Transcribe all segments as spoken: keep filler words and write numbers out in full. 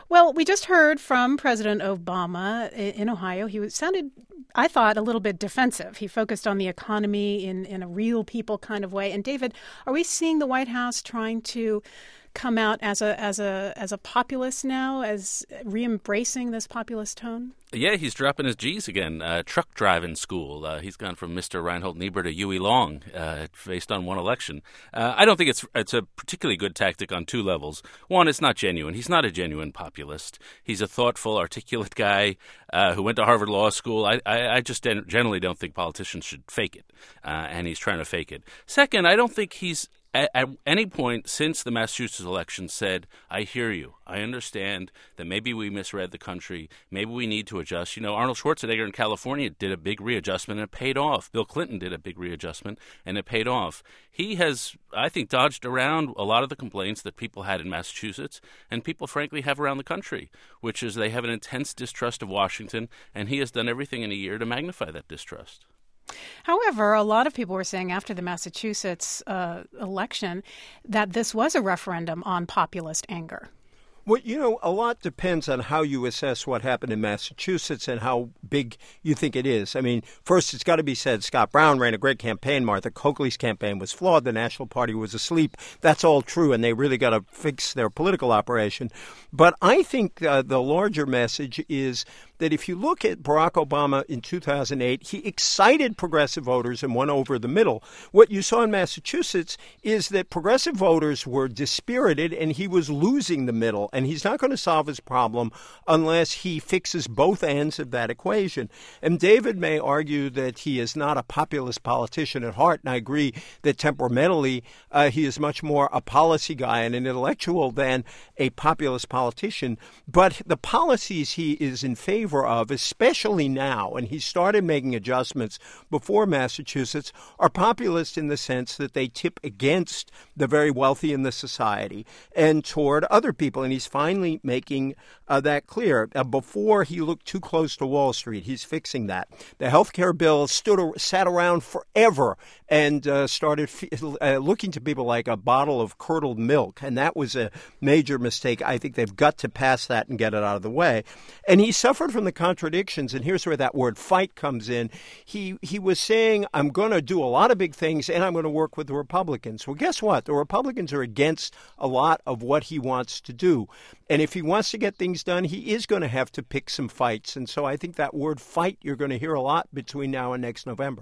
Well, we just heard from President Obama in Ohio. He was, sounded, I thought, a little bit defensive. He focused on the economy in, in a real people kind of way. And David, are we seeing the White House trying to come out as a as a as a populist now, as re-embracing this populist tone? Yeah, he's dropping his G's again. Uh, truck driving school. Uh, he's gone from Mister Reinhold Niebuhr to Huey Long, uh, based on one election. Uh, I don't think it's it's a particularly good tactic on two levels. One, it's not genuine. He's not a genuine populist. He's a thoughtful, articulate guy uh, who went to Harvard Law School. I, I, I just generally don't think politicians should fake it, uh, and he's trying to fake it. Second, I don't think he's At, at any point since the Massachusetts election said, I hear you. I understand that maybe we misread the country. Maybe we need to adjust. You know, Arnold Schwarzenegger in California did a big readjustment and it paid off. Bill Clinton did a big readjustment and it paid off. He has, I think, dodged around a lot of the complaints that people had in Massachusetts and people, frankly, have around the country, which is they have an intense distrust of Washington, and he has done everything in a year to magnify that distrust. However, a lot of people were saying after the Massachusetts uh, election that this was a referendum on populist anger. Well, you know, a lot depends on how you assess what happened in Massachusetts and how big you think it is. I mean, first, it's got to be said, Scott Brown ran a great campaign. Martha Coakley's campaign was flawed. The National Party was asleep. That's all true, and they really got to fix their political operation. But I think uh, the larger message is that if you look at Barack Obama in two thousand eight, he excited progressive voters and won over the middle. What you saw in Massachusetts is that progressive voters were dispirited and he was losing the middle. And he's not going to solve his problem unless he fixes both ends of that equation. And David may argue that he is not a populist politician at heart. And I agree that temperamentally uh, he is much more a policy guy and an intellectual than a populist politician. But the policies he is in favor of, especially now, and he started making adjustments before Massachusetts, are populist in the sense that they tip against the very wealthy in the society and toward other people. And he's finally making uh, that clear. Uh, before he looked too close to Wall Street, he's fixing that. The health care bill stood sat around forever and uh, started f- uh, looking to people like a bottle of curdled milk. And that was a major mistake. I think they've got to pass that and get it out of the way. And he suffered from the contradictions, and here's where that word fight comes in. He he was saying, I'm going to do a lot of big things, and I'm going to work with the Republicans. Well, guess what? The Republicans are against a lot of what he wants to do. And if he wants to get things done, he is going to have to pick some fights. And so I think that word fight you're going to hear a lot between now and next November.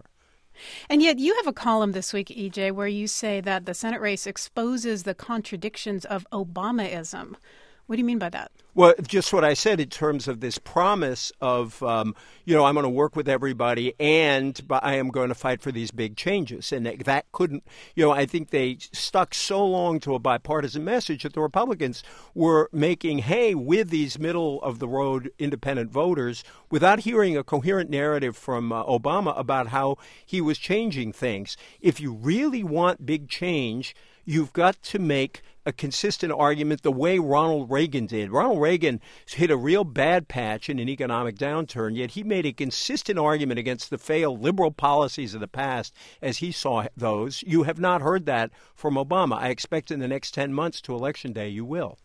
And yet you have a column this week, E J, where you say that the Senate race exposes the contradictions of Obamaism. What do you mean by that? Well, just what I said in terms of this promise of, um, you know, I'm going to work with everybody and I am going to fight for these big changes. And that, that couldn't, you know, I think they stuck so long to a bipartisan message that the Republicans were making hay with these middle of the road independent voters without hearing a coherent narrative from uh, Obama about how he was changing things. If you really want big change, you've got to make a consistent argument the way Ronald Reagan did. Ronald Reagan hit a real bad patch in an economic downturn, yet he made a consistent argument against the failed liberal policies of the past as he saw those. You have not heard that from Obama. I expect in the next ten months to Election Day you will.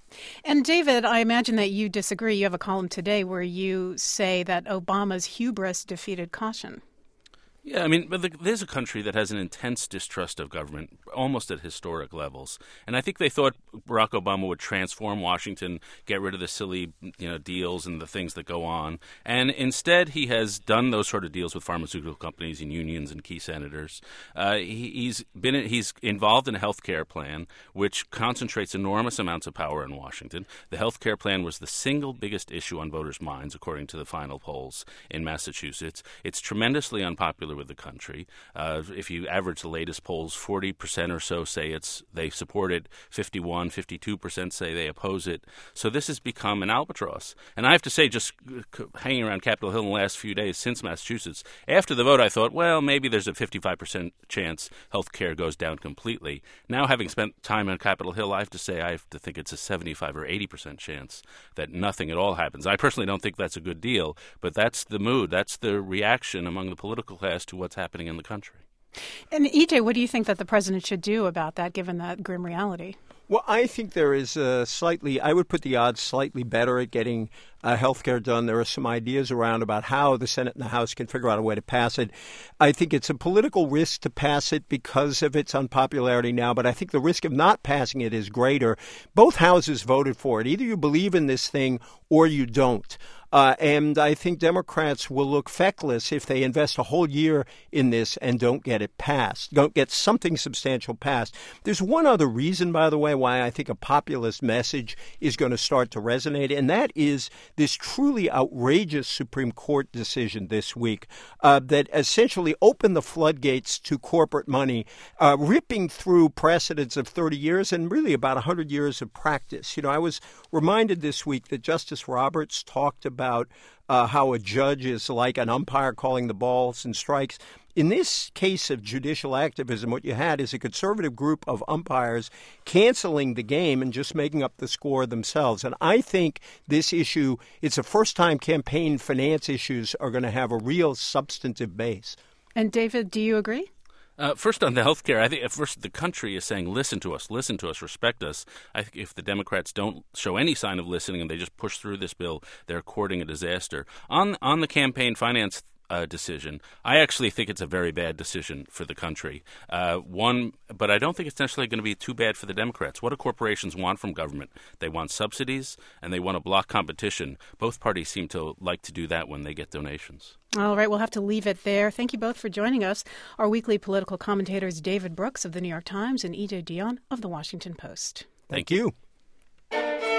And David, I imagine that you disagree. You have a column today where you say that Obama's hubris defeated caution. Yeah, I mean, but the, there's a country that has an intense distrust of government, almost at historic levels. And I think they thought Barack Obama would transform Washington, get rid of the silly, you know, deals and the things that go on. And instead, he has done those sort of deals with pharmaceutical companies and unions and key senators. Uh, he, he's been he's involved in a health care plan, which concentrates enormous amounts of power in Washington. The health care plan was the single biggest issue on voters' minds, according to the final polls in Massachusetts. It's tremendously unpopular with the country. Uh, if you average the latest polls, forty percent or so say it's they support it, fifty-one, fifty-two percent say they oppose it. So this has become an albatross. And I have to say, just hanging around Capitol Hill in the last few days since Massachusetts, after the vote I thought, well, maybe there's a fifty-five percent chance health care goes down completely. Now, having spent time on Capitol Hill, I have to say I have to think it's a seventy-five or eighty percent chance that nothing at all happens. I personally don't think that's a good deal, but that's the mood. That's the reaction among the political class to what's happening in the country. And E J, what do you think that the president should do about that, given that grim reality? Well, I think there is a slightly, I would put the odds slightly better at getting uh, health care done. There are some ideas around about how the Senate and the House can figure out a way to pass it. I think it's a political risk to pass it because of its unpopularity now, but I think the risk of not passing it is greater. Both houses voted for it. Either you believe in this thing or you don't. Uh, and I think Democrats will look feckless if they invest a whole year in this and don't get it passed, don't get something substantial passed. There's one other reason, by the way, why I think a populist message is going to start to resonate, and that is this truly outrageous Supreme Court decision this week uh, that essentially opened the floodgates to corporate money, uh, ripping through precedents of thirty years and really about one hundred years of practice. You know, I was reminded this week that Justice Roberts talked about about uh, how a judge is like an umpire calling the balls and strikes. In this case of judicial activism, what you had is a conservative group of umpires canceling the game and just making up the score themselves. And I think this issue, it's the first time campaign finance issues are going to have a real substantive base. And David, do you agree? Uh, first on the health care, I think at first the country is saying, listen to us, listen to us, respect us. I think if the Democrats don't show any sign of listening and they just push through this bill, they're courting a disaster. On on the campaign finance uh, decision, I actually think it's a very bad decision for the country. Uh, one, but I don't think it's necessarily going to be too bad for the Democrats. What do corporations want from government? They want subsidies and they want to block competition. Both parties seem to like to do that when they get donations. All right, we'll have to leave it there. Thank you both for joining us. Our weekly political commentators, David Brooks of the New York Times and E J Dionne of the Washington Post. Thank you.